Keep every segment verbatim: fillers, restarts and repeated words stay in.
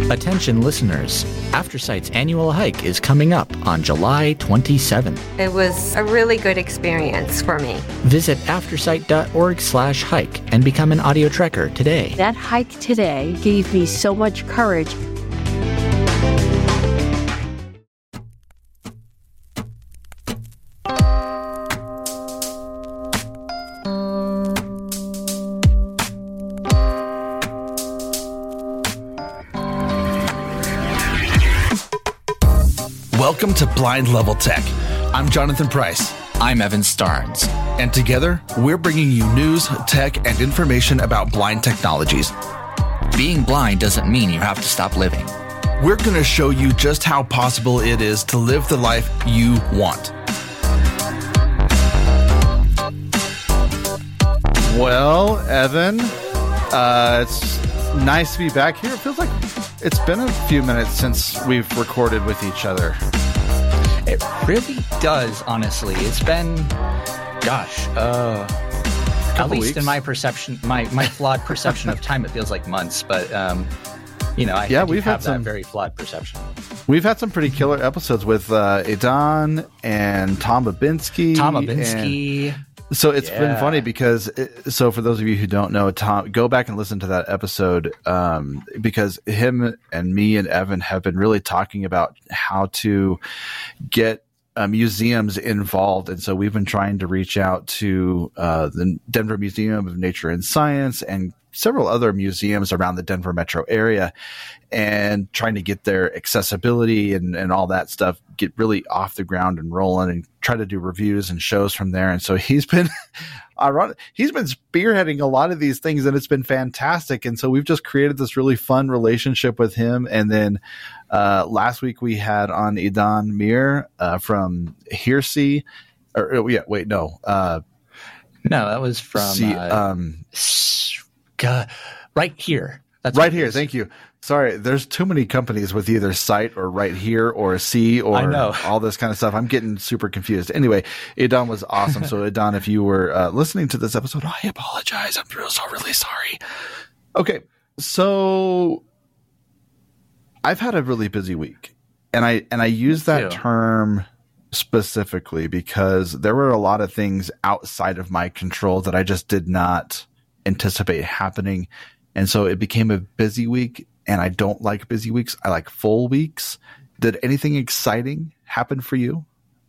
Attention listeners, Aftersight's annual hike is coming up on July twenty-seventh. It was a really good experience for me. Visit aftersight.org slash hike and become an audio trekker today. That hike today gave me so much courage. Welcome to Blind Level Tech. I'm Jonathan Price. I'm Evan Starnes. And together, we're bringing you news, tech, and information about blind technologies. Being blind doesn't mean you have to stop living. We're going to show you just how possible it is to live the life you want. Well, Evan, uh, it's nice to be back here. It feels like it's been a few minutes since we've recorded with each other. It really does, honestly. It's been, gosh, uh, at least weeks. in my perception, my, my flawed perception of time, it feels like months. But, um, you know, I, yeah, I do we've have had some that very flawed perception. We've had some pretty killer episodes with uh, Edan and Tom Babinski. Tom Babinski. And so it's yeah. been funny because, it, so for those of you who don't know, Tom, go back and listen to that episode um, because him and me and Evan have been really talking about how to get uh, museums involved. And so we've been trying to reach out to uh, the Denver Museum of Nature and Science and several other museums around the Denver metro area and trying to get their accessibility and, and all that stuff, get really off the ground and rolling and try to do reviews and shows from there. And so he's been, ironic, he's been spearheading a lot of these things and it's been fantastic. And so we've just created this really fun relationship with him. And then uh, last week we had on Edan Mir uh, from Hearsay, or oh, yeah, wait, no. Uh, no, that was from see, uh, um, God, right here. That's right here. Thank you. Sorry, there's too many companies with either site or right here or see or I know. all this kind of stuff. I'm getting super confused. Anyway, Edan was awesome. So Edan, if you were uh, listening to this episode, I apologize. I'm real, so really sorry. Okay, so I've had a really busy week, and I and I use that too. term specifically because there were a lot of things outside of my control that I just did not anticipate happening. And so it became a busy week, and I don't like busy weeks. I like full weeks. Did anything exciting happen for you?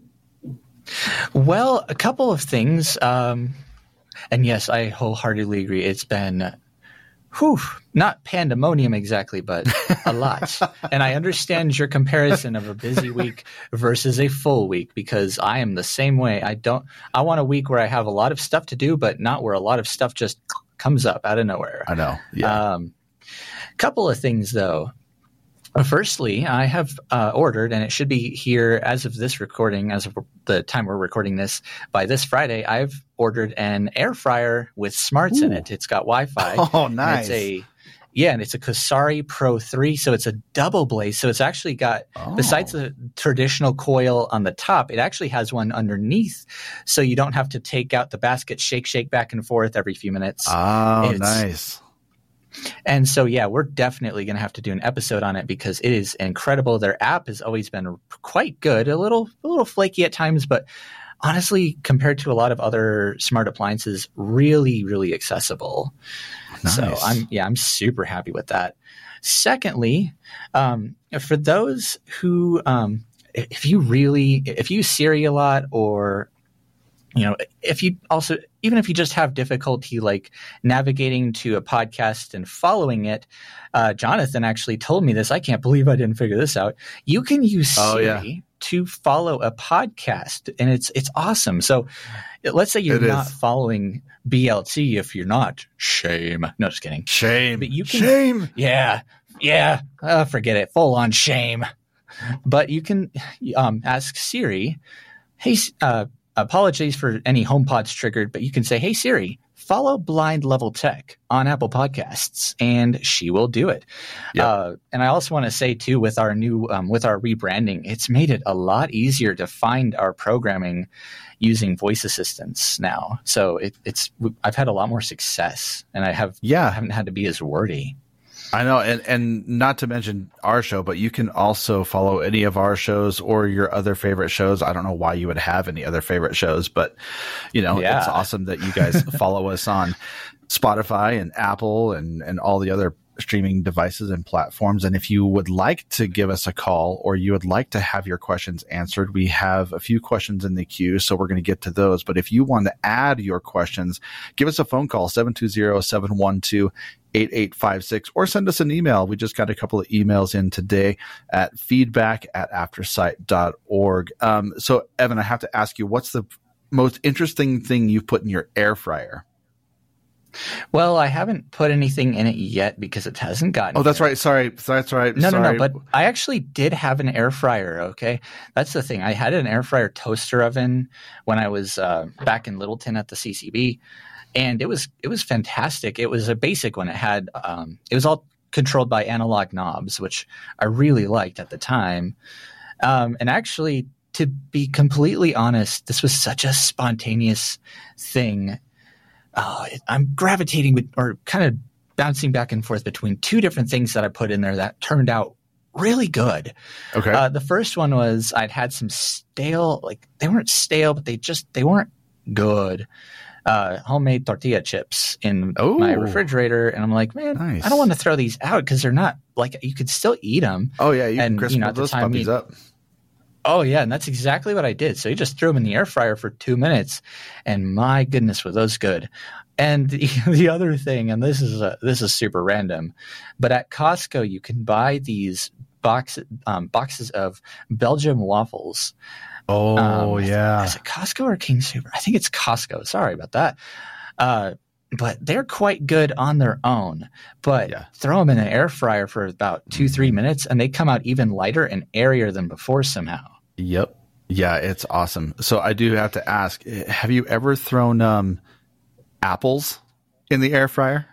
Well, a couple of things. Um, and yes, I wholeheartedly agree. It's been, whew, not pandemonium exactly, but a lot. And I understand your comparison of a busy week versus a full week because I am the same way. I don't, I want a week where I have a lot of stuff to do, but not where a lot of stuff just comes up out of nowhere. I know. Yeah. Um, couple of things though. Firstly, I have uh, ordered, and it should be here as of this recording, as of the time we're recording this, by this Friday, I've ordered an air fryer with smarts Ooh. in it. It's got Wi-Fi. Oh, nice. And it's a Yeah, and it's a Kosari Pro three, so it's a double blaze. So it's actually got, oh. besides the traditional coil on the top, it actually has one underneath, so you don't have to take out the basket, shake, shake back and forth every few minutes. Oh, it's, nice. And so, yeah, we're definitely going to have to do an episode on it because it is incredible. Their app has always been quite good, a little a little flaky at times, but honestly, compared to a lot of other smart appliances, really, really accessible. Nice. So I'm yeah, I'm super happy with that. Secondly, um, for those who, um, if you really, if you use Siri a lot, or you know, if you also, even if you just have difficulty like navigating to a podcast and following it, uh, Jonathan actually told me this. I can't believe I didn't figure this out. You can use Siri oh, yeah. to follow a podcast, and it's it's awesome. So let's say you're it not is. following B L T. If you're not, shame. No, just kidding. Shame. But you can, shame. Yeah, yeah. Uh, forget it. Full on shame. But you can um, ask Siri, hey, uh, apologies for any HomePods triggered, but you can say, hey, Siri, follow Blind Level Tech on Apple Podcasts, and she will do it. Yep. Uh, and I also want to say, too, with our new um, with our rebranding, it's made it a lot easier to find our programming using voice assistants now. So it, it's I've had a lot more success, and I have Yeah. I haven't had to be as wordy. I know, and, and not to mention our show, but you can also follow any of our shows or your other favorite shows. I don't know why you would have any other favorite shows, but you know, yeah. It's awesome that you guys follow us on Spotify and Apple and, and all the other streaming devices and platforms. And if you would like to give us a call or you would like to have your questions answered, we have a few questions in the queue, so we're going to get to those. But if you want to add your questions, give us a phone call, seven two zero, seven one two, eight eight five six, or send us an email. We just got a couple of emails in today at feedback at aftersight dot org. Um, so Evan, I have to ask you, what's the most interesting thing you've put in your air fryer? Well, I haven't put anything in it yet because it hasn't gotten Oh, that's here. right. Sorry. That's right. No, Sorry. no, no. But I actually did have an air fryer. Okay. That's the thing. I had an air fryer toaster oven when I was uh, back in Littleton at the C C B. And it was it was fantastic. It was a basic one. It had um, it was all controlled by analog knobs, which I really liked at the time. Um, and actually, to be completely honest, this was such a spontaneous thing. Uh, I'm gravitating with, or kind of bouncing back and forth between two different things that I put in there that turned out really good. Okay. Uh, the first one was I'd had some stale, like they weren't stale, but they just they weren't good. Uh, homemade tortilla chips in Ooh. my refrigerator, and I'm like, man, Nice. I don't want to throw these out because they're not like you could still eat them. Oh yeah, you and, can crisp you know, at the those time puppies we- up. Oh yeah, and that's exactly what I did. So you just threw them in the air fryer for two minutes, and my goodness, were those good. And the, the other thing, and this is a, this is super random, but at Costco you can buy these box um, boxes of Belgium waffles. Oh Um, yeah. Is it Costco or King Super? I think it's Costco. Sorry about that. Uh, but they're quite good on their own. But Yeah. throw them in an air fryer for about two, three minutes, and they come out even lighter and airier than before somehow. Yep. Yeah, it's awesome. So I do have to ask, have you ever thrown um, apples in the air fryer?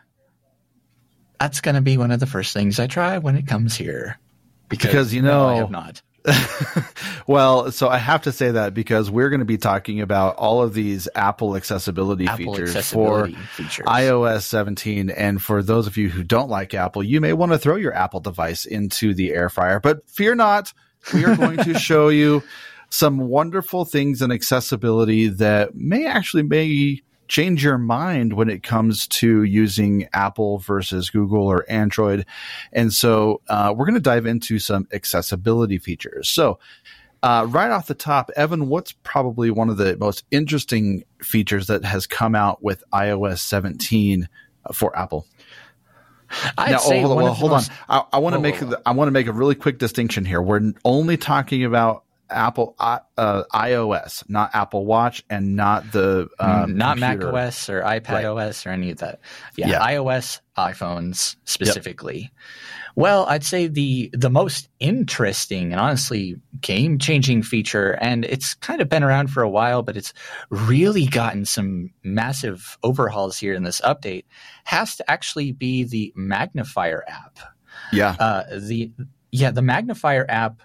That's going to be one of the first things I try when it comes here. Because, you no, I know- have not. Well, so I have to say that because we're going to be talking about all of these Apple accessibility Apple features accessibility for features. i O S seventeen. And for those of you who don't like Apple, you may want to throw your Apple device into the air fryer. But fear not, we are going to show you some wonderful things in accessibility that may actually may change your mind when it comes to using Apple versus Google or Android. And so uh, we're going to dive into some accessibility features. So uh, right off the top, Evan, what's probably one of the most interesting features that has come out with i O S seventeen for Apple? I'd now, say oh, hold, one on, of the hold most- on. I, I want to Whoa, make whoa, whoa. I want to make a really quick distinction here. We're only talking about Apple uh, iOS, not Apple Watch, and not the um, not computer. Mac O S or iPad Right. O S or any of that. Yeah, Yeah. iOS, iPhones specifically. Well, I'd say the the most interesting and honestly game changing feature, and it's kind of been around for a while, but it's really gotten some massive overhauls here in this update, has to actually be the Magnifier app. Yeah. Uh, the yeah, the Magnifier app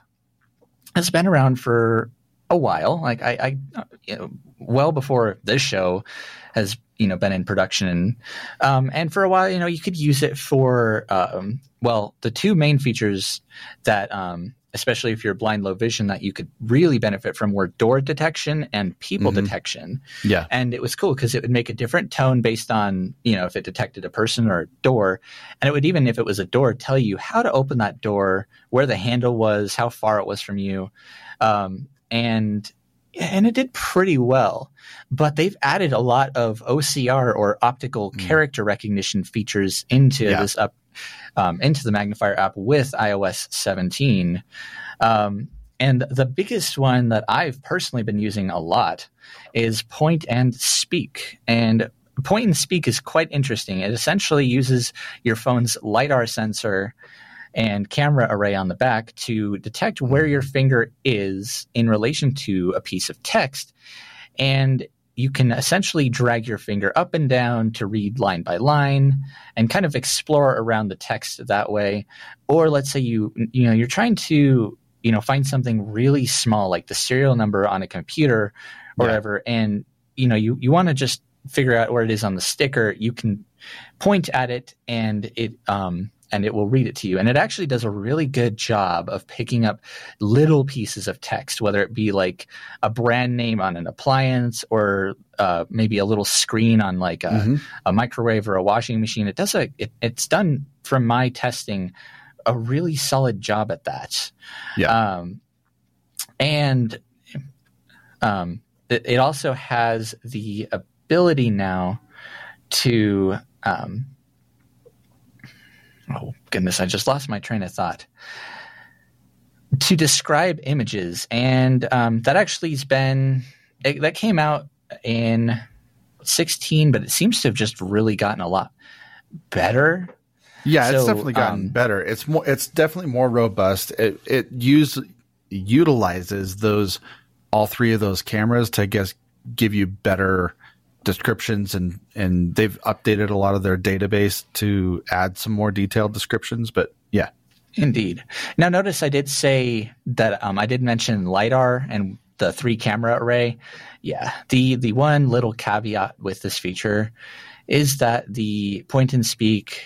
has been around for a while. Like I, I you know, well before this show has you know been in production, um, and for a while, you know, you could use it for um, well, the two main features that, um, especially if you're blind, low vision, that you could really benefit from were door detection and people Mhm. detection. Yeah. And it was cool because it would make a different tone based on, you know, if it detected a person or a door. And it would, even if it was a door, tell you how to open that door, where the handle was, how far it was from you. Um, and and it did pretty well. But they've added a lot of O C R or optical Mm. character recognition features into Yeah. this up um, into the Magnifier app with i O S seventeen. Um, and the biggest one that I've personally been using a lot is Point and Speak. And Point and Speak is quite interesting. It essentially uses your phone's LiDAR sensor and camera array on the back to detect where your finger is in relation to a piece of text. And you can essentially drag your finger up and down to read line by line and kind of explore around the text that way. Or let's say you, you know, you're trying to, you know, find something really small, like the serial number on a computer or Yeah. whatever. And, you know, you, you want to just figure out where it is on the sticker. You can point at it and it, um, and it will read it to you. And it actually does a really good job of picking up little pieces of text, whether it be like a brand name on an appliance or uh, maybe a little screen on like a, mm-hmm. a microwave or a washing machine. It does a, it, it's done from my testing a really solid job at that. Yeah. Um, and um, it, it also has the ability now to, um, oh goodness, I just lost my train of thought, to describe images. And um, that actually has been, it, that came out in sixteen, but it seems to have just really gotten a lot better. Yeah, so, it's definitely gotten um, better. It's more, it's definitely more robust. It, it use, utilizes those, all three of those cameras to, I guess, give you better descriptions, and, and they've updated a lot of their database to add some more detailed descriptions. But yeah. Indeed. Now, notice I did say that um, I did mention LiDAR and the three camera array. Yeah. The, the one little caveat with this feature is that the point and speak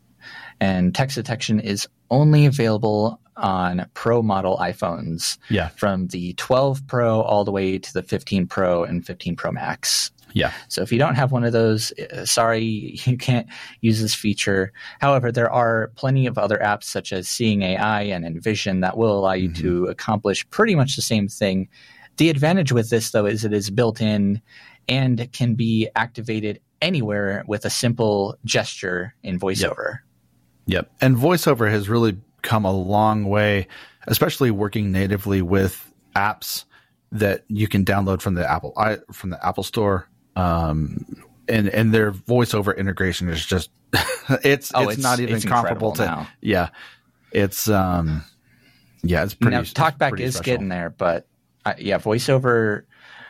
and text detection is only available on Pro model iPhones. Yeah. From the twelve Pro all the way to the fifteen Pro and fifteen Pro Max. Yeah. So if you don't have one of those, uh, sorry, you can't use this feature. However, there are plenty of other apps such as Seeing A I and Envision that will allow you mm-hmm. to accomplish pretty much the same thing. The advantage with this, though, is it is built in and can be activated anywhere with a simple gesture in VoiceOver. Yep. Yep. And VoiceOver has really come a long way, especially working natively with apps that you can download from the Apple I, from the Apple Store. Um, and, and their VoiceOver integration is just, it's, oh, it's, it's not even it's comparable to, now. yeah, it's, um, yeah, it's pretty, now, TalkBack pretty is special. getting there, but uh, yeah, VoiceOver,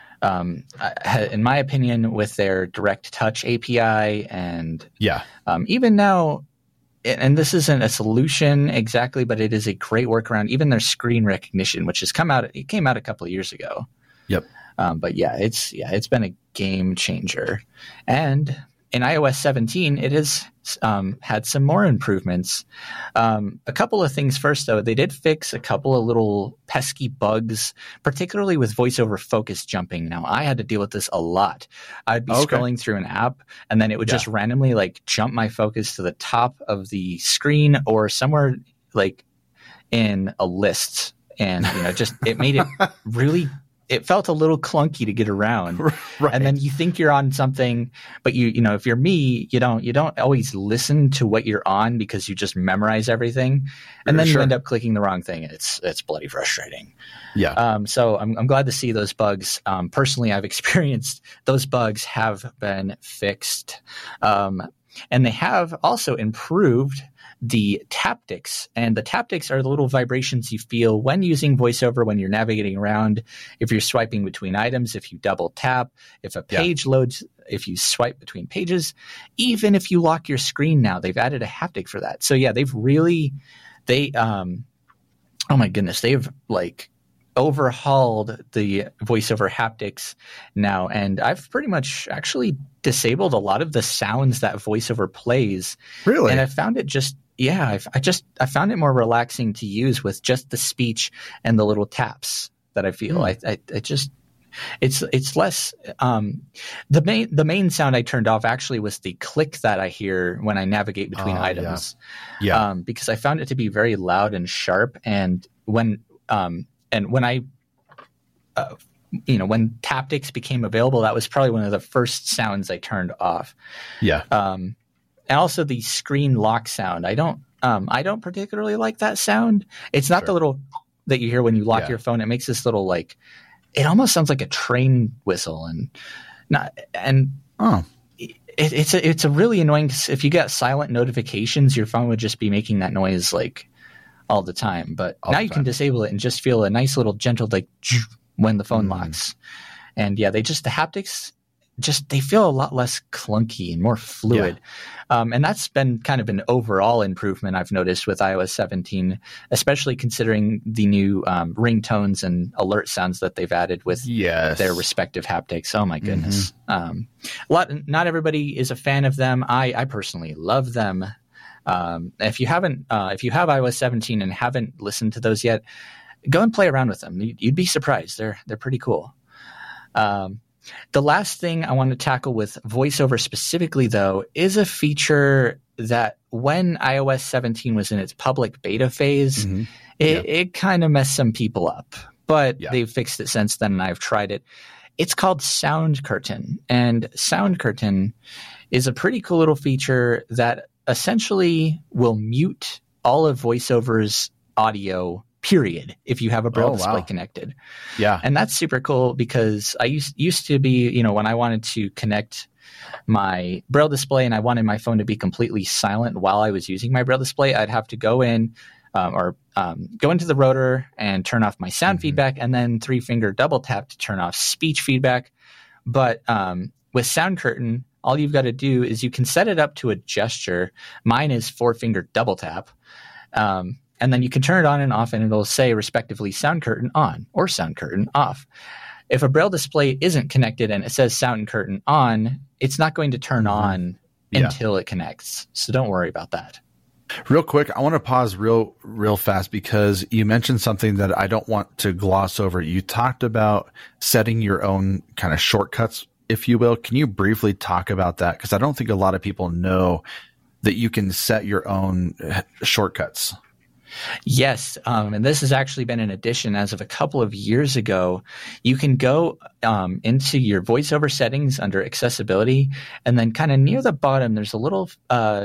um, in my opinion, with their direct touch A P I and yeah, um, even now, and this isn't a solution exactly, but it is a great workaround. Even their screen recognition, which has come out, it came out a couple of years ago. Yep. Um, but yeah, it's yeah, it's been a game changer. And in i O S seventeen, it has um, had some more improvements. Um, a couple of things first, though. They did fix a couple of little pesky bugs, particularly with VoiceOver focus jumping. Now, I had to deal with this a lot. I'd be okay. scrolling through an app, and then it would yeah. just randomly like jump my focus to the top of the screen or somewhere like in a list. And, you know, just it made it really it felt a little clunky to get around. Right. And then you think you're on something, but you, you know, if you're me, you don't, you don't always listen to what you're on because you just memorize everything. And then sure. you end up clicking the wrong thing. It's, it's bloody frustrating. Yeah. Um, so I'm, I'm glad to see those bugs. Um, personally, I've experienced those bugs have been fixed. Um, and they have also improved the taptics, and the taptics are the little vibrations you feel when using VoiceOver, when you're navigating around, if you're swiping between items, if you double tap, if a page yeah. loads, if you swipe between pages, even if you lock your screen now, they've added a haptic for that. So yeah, they've really, they, um, oh my goodness, they've like overhauled the VoiceOver haptics now. And I've pretty much actually disabled a lot of the sounds that VoiceOver plays. Really? And I found it just, yeah, I've, I just, I found it more relaxing to use with just the speech and the little taps that I feel. Mm. I, I, I just, it's, it's less, um, the main, the main sound I turned off actually was the click that I hear when I navigate between uh, items. Yeah. yeah. Um, because I found it to be very loud and sharp. And when, um, and when I, uh, you know, when taptics became available, that was probably one of the first sounds I turned off. Yeah. Um, and also the screen lock sound. I don't, um, I don't particularly like that sound. It's not sure. the little that you hear when you lock yeah. your phone. It makes this little like, it almost sounds like a train whistle, and not, and oh, it, it's a, it's a really annoying. If you get silent notifications, your phone would just be making that noise like all the time. But all now you time. can disable it and just feel a nice little gentle like when the phone mm. locks. And yeah, they just the haptics. Just they feel a lot less clunky and more fluid. Yeah. Um, and that's been kind of an overall improvement I've noticed with i O S seventeen, especially considering the new um, ringtones and alert sounds that they've added with yes. their respective haptics. Oh my goodness. Mm-hmm. Um, a lot, not everybody is a fan of them. I, I personally love them. Um, if you haven't, uh, if you have iOS seventeen and haven't listened to those yet, go and play around with them. You'd be surprised. They're they're pretty cool. Um, the last thing I want to tackle with VoiceOver specifically, though, is a feature that when iOS seventeen was in its public beta phase, mm-hmm. it, yeah. it kind of messed some people up. But yeah. they've fixed it since then, and I've tried it. It's called Sound Curtain, and Sound Curtain is a pretty cool little feature that essentially will mute all of VoiceOver's audio, period, if you have a Braille oh, display wow. connected. Yeah. And that's super cool because I used used to be, you know, when I wanted to connect my Braille display and I wanted my phone to be completely silent while I was using my Braille display, I'd have to go in um, or um, go into the rotor and turn off my sound mm-hmm. feedback and then three finger double tap to turn off speech feedback. But um, with Sound Curtain, all you've got to do is you can set it up to a gesture. Mine is four finger double tap. Um, and then you can turn it on and off and it'll say respectively Sound Curtain on or Sound Curtain off. If a Braille display isn't connected and it says Sound Curtain on, it's not going to turn mm-hmm. on yeah. until it connects. So don't worry about that. Real quick, I want to pause real, real fast because you mentioned something that I don't want to gloss over. You talked about setting your own kind of shortcuts, if you will. Can you briefly talk about that? Because I don't think a lot of people know that you can set your own shortcuts. Yes, um, and this has actually been an addition as of a couple of years ago. You can go um, into your VoiceOver settings under accessibility, and then kind of near the bottom, there's a little uh,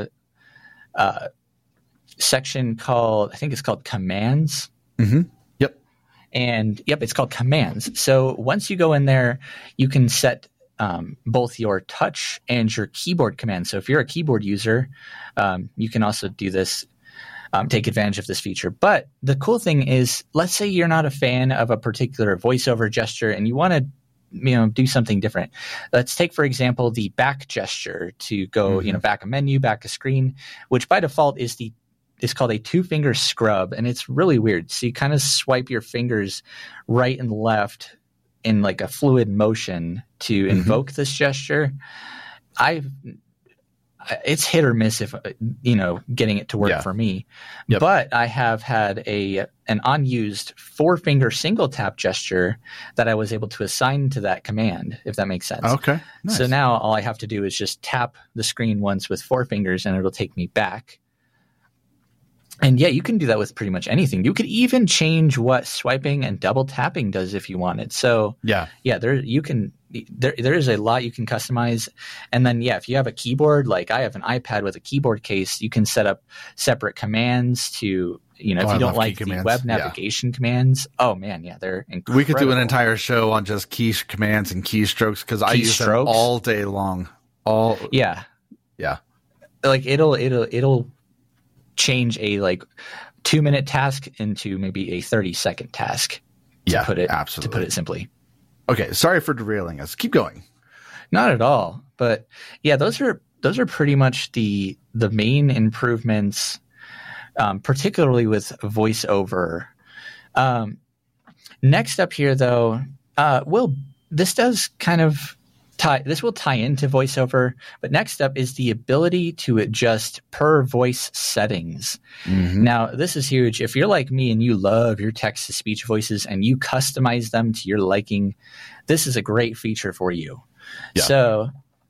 uh, section called, I think it's called Commands. Mm-hmm. Yep. And yep, it's called Commands. So once you go in there, you can set Um, both your touch and your keyboard commands. So if you're a keyboard user, um, you can also do this, um, take advantage of this feature. But the cool thing is, let's say you're not a fan of a particular VoiceOver gesture and you want to, you know, do something different. Let's take, for example, the back gesture to go, mm-hmm. you know, back a menu, back a screen, which by default is the is called a two-finger scrub, and it's really weird. So you kind of swipe your fingers right and left in like a fluid motion to invoke mm-hmm. this gesture. I've, it's hit or miss if, you know, getting it to work yeah. for me, yep. but I have had a, an unused four finger single tap gesture that I was able to assign to that command, if that makes sense. Okay. Nice. So now all I have to do is just tap the screen once with four fingers and it'll take me back. And yeah, you can do that with pretty much anything. You could even change what swiping and double tapping does if you wanted. So yeah, yeah, there you can there there is a lot you can customize. And then yeah, if you have a keyboard, like I have an iPad with a keyboard case, you can set up separate commands to, you know, oh, if you I don't like the commands. web navigation yeah. commands. Oh man, yeah, they're incredible. We could do an entire show on just key commands and keystrokes because I use them all day long. All yeah, yeah, like it'll it'll it'll. change a like two minute task into maybe a thirty second task. To yeah, put it absolutely. To put it simply. Okay, sorry for derailing us. Keep going. Not at all. But yeah, those are those are pretty much the the main improvements, um, particularly with VoiceOver. Um, next up here, though, uh, Will, this does kind of. Tie, this will tie into VoiceOver, but next up is the ability to adjust per voice settings. Mm-hmm. Now, this is huge. If you're like me and you love your text-to-speech voices and you customize them to your liking, this is a great feature for you. Yeah. So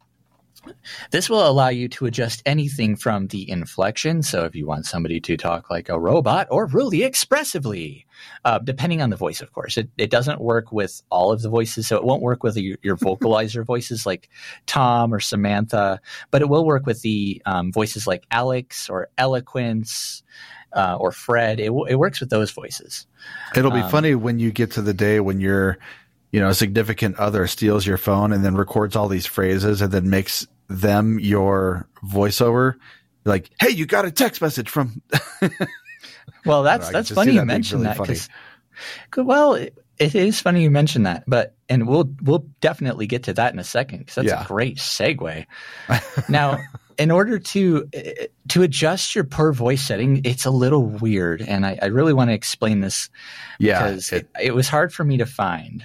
this will allow you to adjust anything from the inflection. So if you want somebody to talk like a robot or really expressively, uh, depending on the voice, of course. It, it doesn't work with all of the voices. So it won't work with your, your vocalizer voices like Tom or Samantha, but it will work with the um, voices like Alex or Eloquence uh, or Fred. It, w- it works with those voices. It'll be um, funny when you get to the day when you're, you know, a significant other steals your phone and then records all these phrases and then makes them your voiceover, like, hey, you got a text message from. Well, that's that's funny you mentioned that. Cause, well, it, it is funny you mentioned that, but and we'll we'll definitely get to that in a second because that's yeah. a great segue. Now, in order to to adjust your per voice setting, it's a little weird, and I, I really want to explain this yeah, because it, it, it was hard for me to find.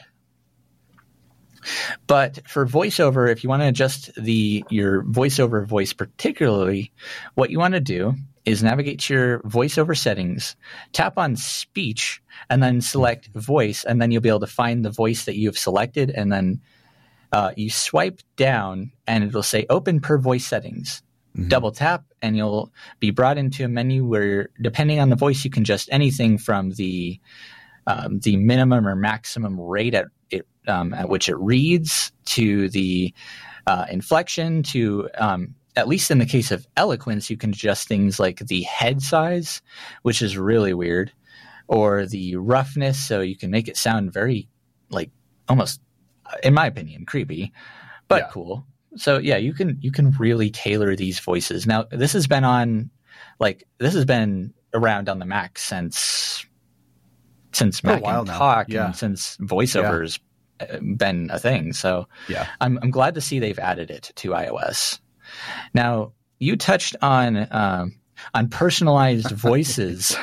But for VoiceOver, if you want to adjust the your VoiceOver voice particularly, what you want to do is navigate to your voiceover settings, tap on speech, and then select voice, and then you'll be able to find the voice that you have selected, and then uh, you swipe down, and it'll say open per voice settings. Mm-hmm. Double tap, and you'll be brought into a menu where, depending on the voice, you can adjust anything from the um, the minimum or maximum rate at it um, at which it reads to the uh, inflection to um, at least in the case of eloquence, you can adjust things like the head size, which is really weird, or the roughness, so you can make it sound very, like, almost, in my opinion, creepy, but yeah. cool. So yeah, you can you can really tailor these voices. Now, this has been on, like, this has been around on the Mac since since Mac and Talk, yeah. and since VoiceOver's yeah. been a thing. So yeah, I'm I'm glad to see they've added it to iOS. Now, you touched on um, on personalized voices,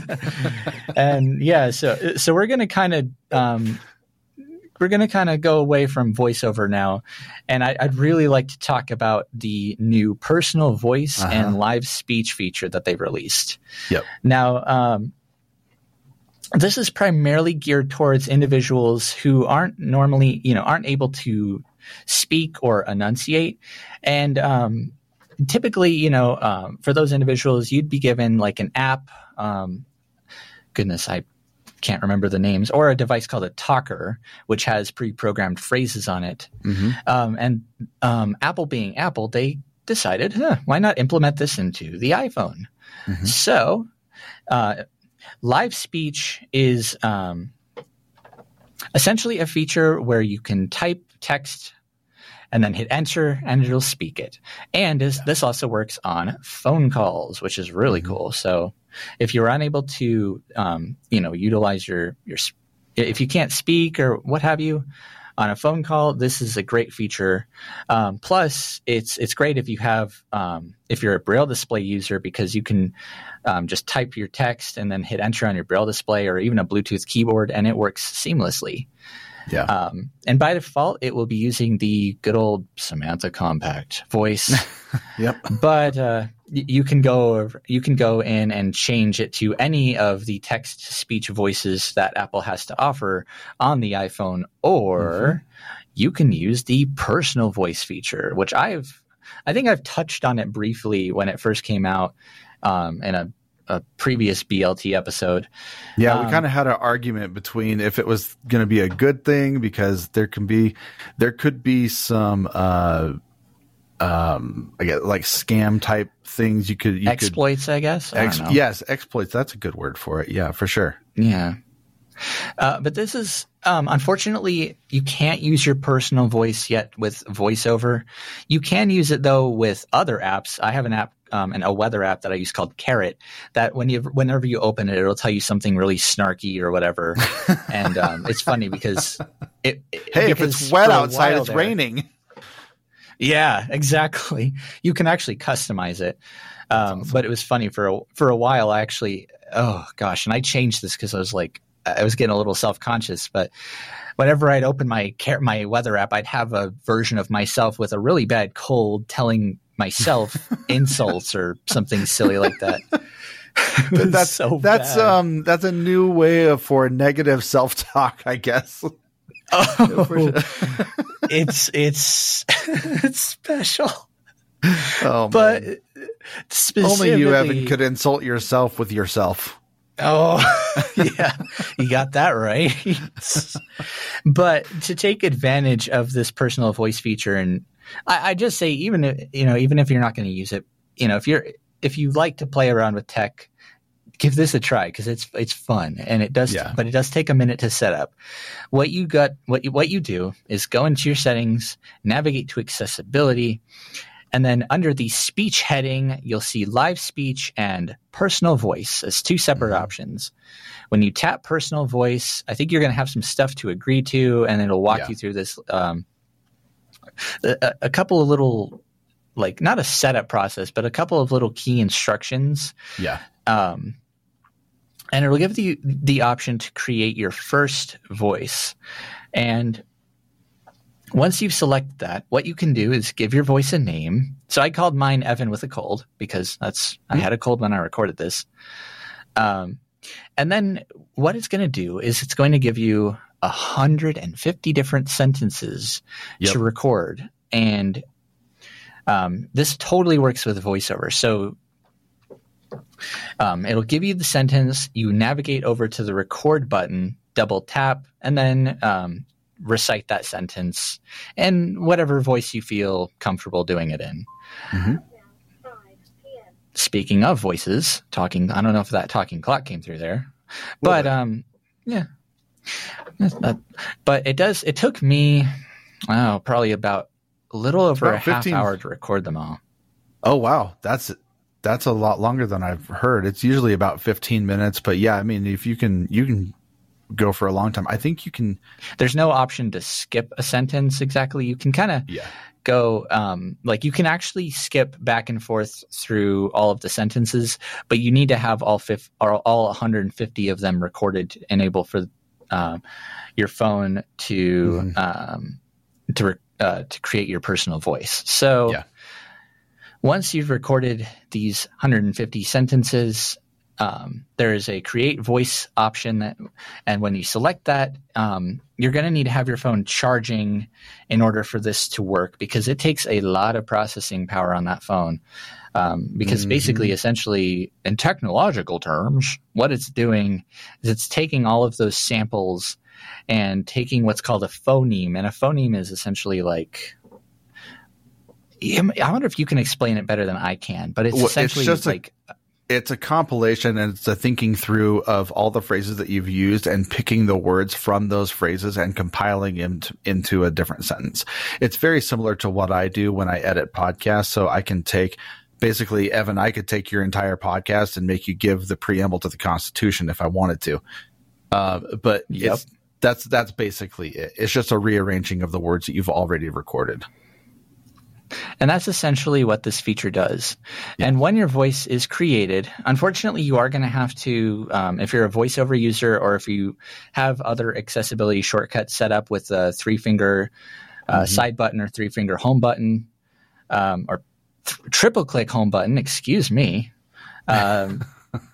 and yeah, so so we're gonna kind of um, we're gonna kind of go away from VoiceOver now, and I, I'd really like to talk about the new personal voice uh-huh. and live speech feature that they've released. Yep. Now, um, this is primarily geared towards individuals who aren't normally, you know, aren't able to speak or enunciate. And um, typically, you know, um, for those individuals, you'd be given like an app. Um, goodness, I can't remember the names, or a device called a Talker, which has pre-programmed phrases on it. Mm-hmm. Um, and um, Apple being Apple, they decided, huh, why not implement this into the iPhone? Mm-hmm. So uh, live speech is um, essentially a feature where you can type text and then hit enter and it'll speak it. And is, this also works on phone calls, which is really mm-hmm. cool. So if you're unable to, um, you know, utilize your, your, if you can't speak or what have you on a phone call, this is a great feature. Um, plus it's, it's great if you have, um, if you're a Braille display user, because you can um, just type your text and then hit enter on your Braille display or even a Bluetooth keyboard, and it works seamlessly. Yeah. Um, and by default, it will be using the good old Samantha Compact voice. Yep. But uh, y- you can go over, you can go in and change it to any of the text to speech voices that Apple has to offer on the iPhone, or mm-hmm. you can use the personal voice feature, which I've, I think I've touched on it briefly when it first came out um, in a. a previous B L T episode. Yeah, um, we kind of had an argument between if it was going to be a good thing, because there can be, there could be some, uh, um, I guess like scam type things you could, you exploits, could, I guess. I ex- don't know. Yes, exploits. That's a good word for it. Yeah, for sure. Yeah. Uh, but this is, um, unfortunately, you can't use your personal voice yet with VoiceOver. You can use it though with other apps. I have an app, um, and a weather app that I use called Carrot, that when you, whenever you open it, it'll tell you something really snarky or whatever. And um, it's funny because it. it hey, if it's wet outside, it's there, raining. Yeah, exactly. You can actually customize it. Um, awesome. But it was funny for a, for a while. I actually, oh gosh, and I changed this because I was like, I was getting a little self-conscious, but whenever I'd open my my weather app, I'd have a version of myself with a really bad cold telling myself insults or something silly like that. that's so that's bad. um that's a new way of, for negative self-talk, I guess. Oh, it's it's it's special. Oh, but only you, Evan, could insult yourself with yourself. Oh, yeah, you got that right. But to take advantage of this personal voice feature, and I, I just say, even if, you know, even if you're not going to use it, you know, if you're if you like to play around with tech, give this a try, because it's it's fun, and it does. Yeah. But it does take a minute to set up. What you got, what you, what you do is go into your settings, navigate to accessibility. And then under the speech heading, you'll see live speech and personal voice as two separate mm-hmm. options. When you tap personal voice, I think you're going to have some stuff to agree to, and it'll walk yeah. you through this um, a, a couple of little, like, not a setup process, but a couple of little key instructions. Yeah. Um, and it'll give you the, the option to create your first voice. And once you've selected that, what you can do is give your voice a name. So I called mine Evan with a cold because that's I had a cold when I recorded this. Um, and then what it's going to do is it's going to give you one hundred fifty different sentences yep. to record. And um, this totally works with VoiceOver. So um, it'll give you the sentence. You navigate over to the record button, double tap, and then um, recite that sentence in whatever voice you feel comfortable doing it in. Mm-hmm. Speaking of voices, talking, I don't know if that talking clock came through there, but um, yeah. Not, but it does, it took me, oh, probably about a little over about a half hour to record them all. Oh, wow. That's, that's a lot longer than I've heard. It's usually about fifteen minutes, but yeah, I mean, if you can, you can go for a long time. I think you can. There's no option to skip a sentence exactly. You can kind of yeah. go, um, like you can actually skip back and forth through all of the sentences, but you need to have all fifty, or all one hundred fifty of them recorded to enable for um, your phone to mm-hmm. um, to uh, to create your personal voice. So yeah. once you've recorded these one hundred fifty sentences, um, there is a create voice option that, and when you select that, um, you're going to need to have your phone charging in order for this to work, because it takes a lot of processing power on that phone. Um, because mm-hmm. basically, essentially, in technological terms, what it's doing is it's taking all of those samples and taking what's called a phoneme. And a phoneme is essentially like, I wonder if you can explain it better than I can, but it's well, essentially it's just like a, it's a compilation, and it's a thinking through of all the phrases that you've used and picking the words from those phrases and compiling them to, into a different sentence. It's very similar to what I do when I edit podcasts. So I can take basically, Evan, I could take your entire podcast and make you give the preamble to the Constitution if I wanted to. Uh, but yep. it's, that's that's basically it. It's just a rearranging of the words that you've already recorded. And that's essentially what this feature does. Yeah. And when your voice is created, unfortunately, you are going to have to, um, if you're a VoiceOver user or if you have other accessibility shortcuts set up with a three-finger uh, mm-hmm. side button or three-finger home button, um, or th- triple-click home button, excuse me. Um,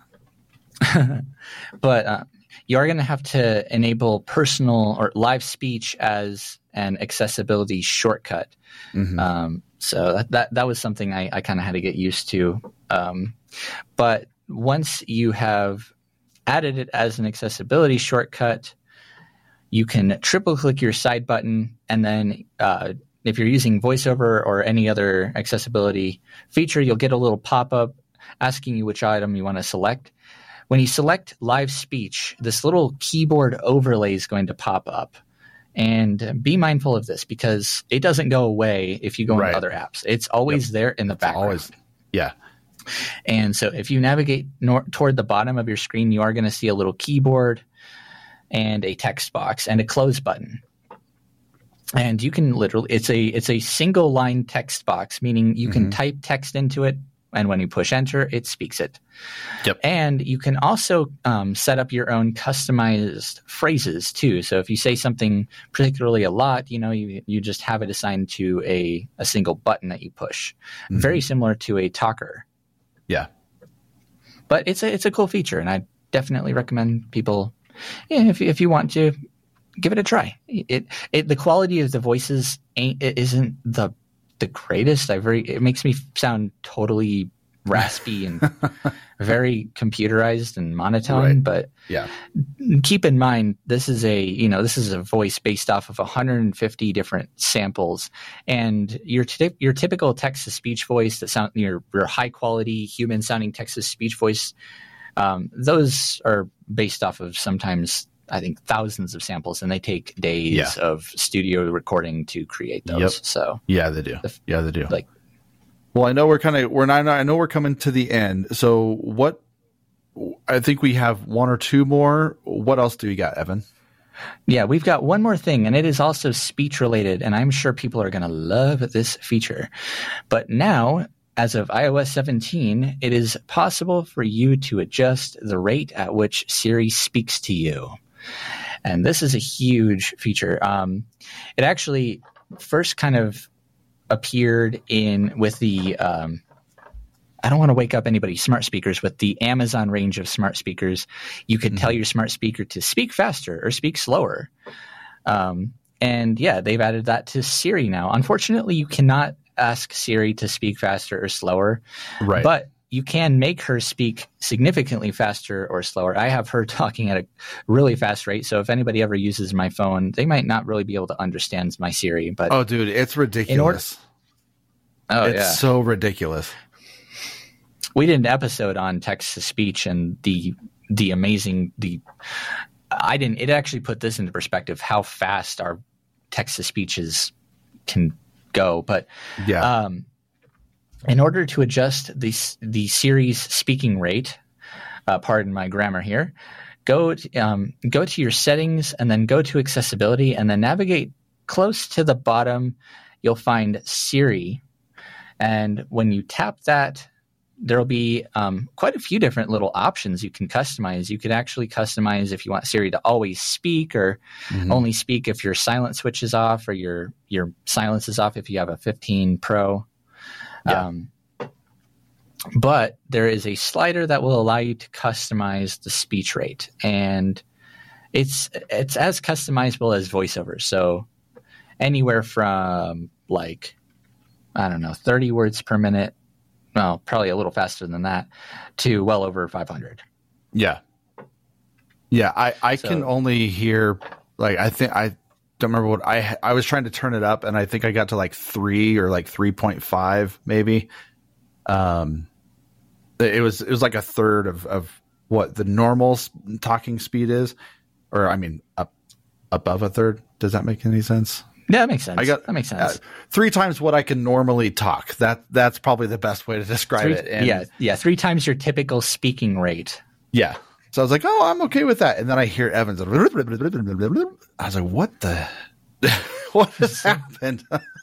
but uh, you are going to have to enable personal or live speech as an accessibility shortcut. Mm-hmm. Um, so that, that that was something I, I kind of had to get used to. Um, but once you have added it as an accessibility shortcut, you can triple click your side button, and then uh, if you're using VoiceOver or any other accessibility feature, you'll get a little pop-up asking you which item you want to select. When you select live speech, this little keyboard overlay is going to pop up. And be mindful of this, because it doesn't go away if you go right. into other apps. It's always yep. there in the it's background. Always, yeah. And so if you navigate nor- toward the bottom of your screen, you are going to see a little keyboard and a text box and a close button. And you can literally, it's a it's a single line text box, meaning you can mm-hmm. type text into it, and when you push enter, it speaks it. Yep. And you can also um, set up your own customized phrases too. So if you say something particularly a lot, you know, you you just have it assigned to a, a single button that you push. Mm-hmm. Very similar to a talker. Yeah. But it's a it's a cool feature, and I definitely recommend people, yeah, if if you want to, give it a try. It it the quality of the voices ain't it isn't the the greatest. I very it makes me sound totally raspy and very computerized and monotone. Right. But yeah, keep in mind this is a you know this is a voice based off of one hundred fifty different samples, and your t- your typical text to speech voice that sound your your high quality human sounding text to speech voice, um, those are based off of sometimes, I think, thousands of samples, and they take days yeah. of studio recording to create those. Yep. So yeah, they do. The, yeah, they do. Like, well, I know we're kind of we're not. I know we're coming to the end. So what? I think we have one or two more. What else do you got, Evan? Yeah, we've got one more thing, and it is also speech related, and I'm sure people are going to love this feature. But now, as of i O S seventeen, it is possible for you to adjust the rate at which Siri speaks to you. And this is a huge feature. Um, it actually first kind of appeared in with the um, I don't want to wake up anybody's smart speakers. With the Amazon range of smart speakers, you could mm-hmm. tell your smart speaker to speak faster or speak slower. Um, and yeah, they've added that to Siri now. Unfortunately, you cannot ask Siri to speak faster or slower, right? But you can make her speak significantly faster or slower. I have her talking at a really fast rate. So if anybody ever uses my phone, they might not really be able to understand my Siri. But oh, dude, it's ridiculous. Order- oh, it's yeah. so ridiculous. We did an episode on text to speech and the the amazing the. I didn't. It actually put this into perspective how fast our text to speeches can go. But yeah. Um, In order to adjust the the Siri's speaking rate, uh, pardon my grammar here, go to, um, go to your settings and then go to accessibility and then navigate close to the bottom. You'll find Siri, and when you tap that, there will be um, quite a few different little options you can customize. You could actually customize if you want Siri to always speak or mm-hmm. only speak if your silent switch is off or your your silence is off if you have a fifteen Pro. Yeah. Um, but there is a slider that will allow you to customize the speech rate, and it's it's as customizable as VoiceOver. So anywhere from like I don't know thirty words per minute, well, probably a little faster than that, to well over five hundred. Yeah, yeah. I I so, can only hear like I think I. Don't remember what I I was trying to turn it up, and I think I got to like three or like three point five maybe. Um, it was it was like a third of, of what the normal talking speed is, or I mean up above a third. Does that make any sense? Yeah, that makes sense. I got that makes sense. Uh, three times what I can normally talk. That that's probably the best way to describe three, it. And yeah, yeah, three times your typical speaking rate. Yeah. So I was like, oh, I'm okay with that. And then I hear Evans. I was like, what the? What has happened?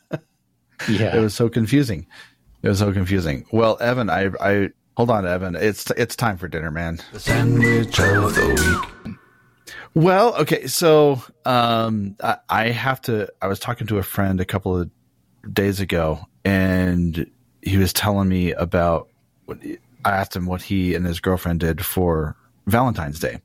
Yeah. It was so confusing. It was so confusing. Well, Evan, I, I hold on, Evan. It's it's time for dinner, man. The sandwich of the week. Well, okay. So um, I, I have to. I was talking to a friend a couple of days ago, and he was telling me about. What, I asked him what he and his girlfriend did for Valentine's Day.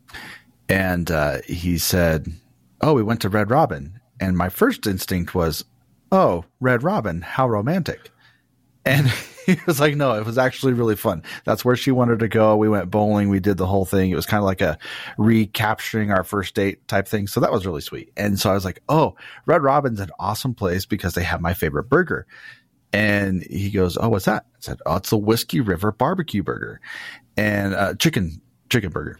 And uh, he said, oh, we went to Red Robin. And my first instinct was, oh, Red Robin, how romantic. And he was like, no, it was actually really fun. That's where she wanted to go. We went bowling. We did the whole thing. It was kind of like a recapturing our first date type thing. So that was really sweet. And so I was like, oh, Red Robin's an awesome place because they have my favorite burger. And he goes, oh, what's that? I said, oh, it's the Whiskey River barbecue burger and uh, chicken chicken burger.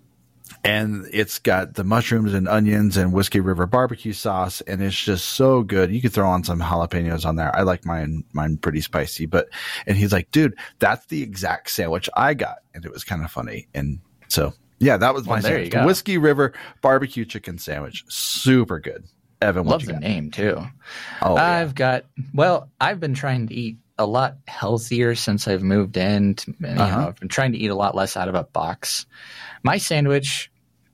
And it's got the mushrooms and onions and Whiskey River barbecue sauce. And it's just so good. You could throw on some jalapenos on there. I like mine, mine pretty spicy, but, and he's like, dude, that's the exact sandwich I got. And it was kind of funny. And so, yeah, that was my well, sandwich. The Whiskey River barbecue chicken sandwich. Super good. Evan, what love you the got? name too. Oh, I've yeah. got, well, I've been trying to eat a lot healthier since I've moved in. To, you Uh-huh. know, I've been trying to eat a lot less out of a box. My sandwich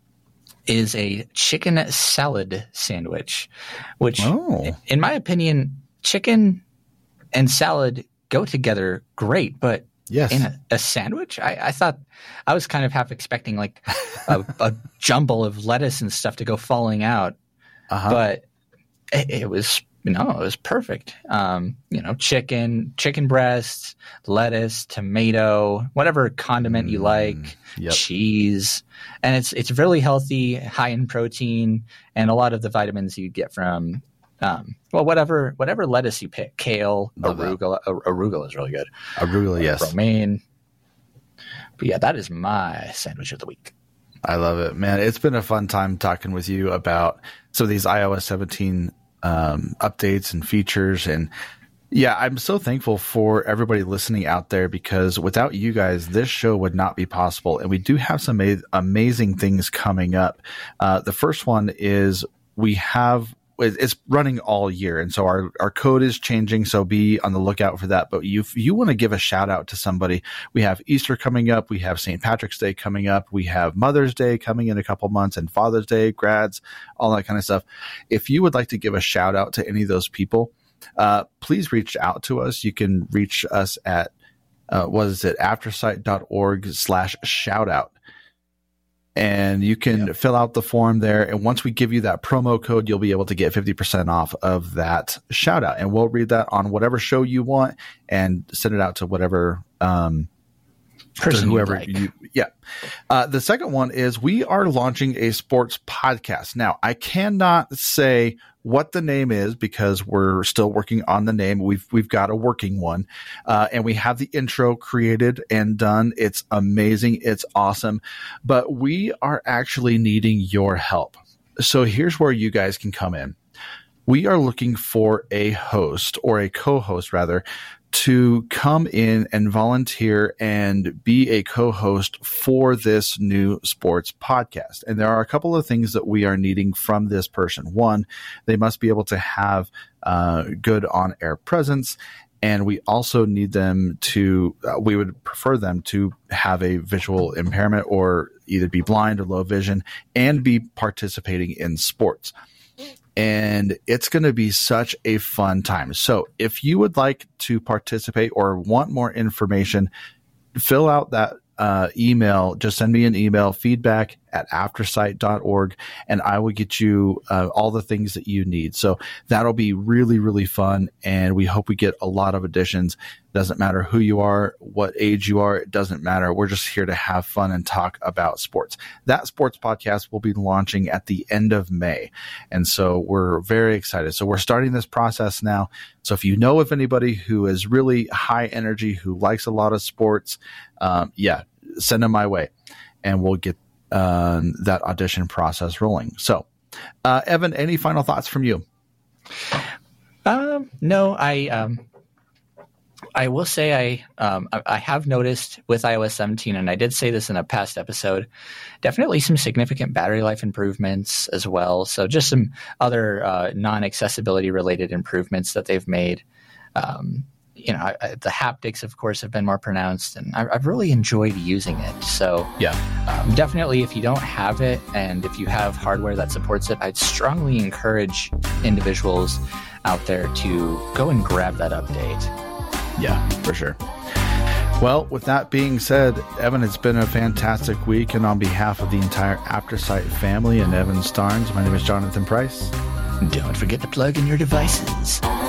is a chicken salad sandwich, which, Oh. in my opinion, chicken and salad go together great, but Yes. in a, a sandwich, I, I thought I was kind of half expecting like a, a jumble of lettuce and stuff to go falling out, Uh-huh. but it, it was, you know, it was perfect. Um, you know, chicken, chicken breast, lettuce, tomato, whatever condiment you like, yep. cheese, and it's it's really healthy, high in protein, and a lot of the vitamins you get from, um, well, whatever whatever lettuce you pick, kale, Love that. arugula, ar- arugula is really good. Arugula, yes. Romaine. But yeah, that is my sandwich of the week. I love it, man. It's been a fun time talking with you about some of these i O S seventeen um, updates and features. And yeah, I'm so thankful for everybody listening out there because without you guys, this show would not be possible. And we do have some ama- amazing things coming up. Uh, the first one is we have it's running all year. And so our, our code is changing. So be on the lookout for that. But you, if you want to give a shout out to somebody, we have Easter coming up. We have Saint Patrick's Day coming up. We have Mother's Day coming in a couple months, and Father's Day, grads, all that kind of stuff. If you would like to give a shout out to any of those people, uh, please reach out to us. You can reach us at, uh, what is it? aftersight.org slash shout out. And you can yep. fill out the form there. And once we give you that promo code, you'll be able to get fifty percent off of that shout out. And we'll read that on whatever show you want and send it out to whatever, um, person, whoever like. you, yeah. Uh, the second one is we are launching a sports podcast. Now, I cannot say what the name is because we're still working on the name. We've, we've got a working one, uh, and we have the intro created and done. It's amazing. It's awesome, but we are actually needing your help. So here's where you guys can come in. We are looking for a host, or a co-host rather, to come in and volunteer and be a co-host for this new sports podcast. And there are a couple of things that we are needing from this person. One, they must be able to have uh, good on-air presence. And we also need them to, uh, we would prefer them to have a visual impairment, or either be blind or low vision, and be participating in sports. And it's going to be such a fun time. So if you would like to participate or want more information, fill out that uh, email. Just send me an email, feedback at aftersight dot org, and I will get you uh, all the things that you need. So that'll be really, really fun. And we hope we get a lot of additions. Doesn't matter who you are, what age you are. It doesn't matter. We're just here to have fun and talk about sports. That sports podcast will be launching at the end of May. And so we're very excited. So we're starting this process now. So if you know of anybody who is really high energy, who likes a lot of sports, um, yeah, send them my way, and we'll get um, that audition process rolling. So, uh, Evan, any final thoughts from you? Um, no, I, um, I will say I, um, I, I have noticed with i O S seventeen, and I did say this in a past episode, definitely some significant battery life improvements as well. So just some other uh, non-accessibility related improvements that they've made. Um, you know, I, I, the haptics, of course, have been more pronounced, and I, I've really enjoyed using it. So yeah, um, definitely if you don't have it, and if you have hardware that supports it, I'd strongly encourage individuals out there to go and grab that update. Yeah, for sure. Well, with that being said, Evan, it's been a fantastic week. And on behalf of the entire AfterSight family and Evan Starnes, my name is Jonathan Price. Don't forget to plug in your devices.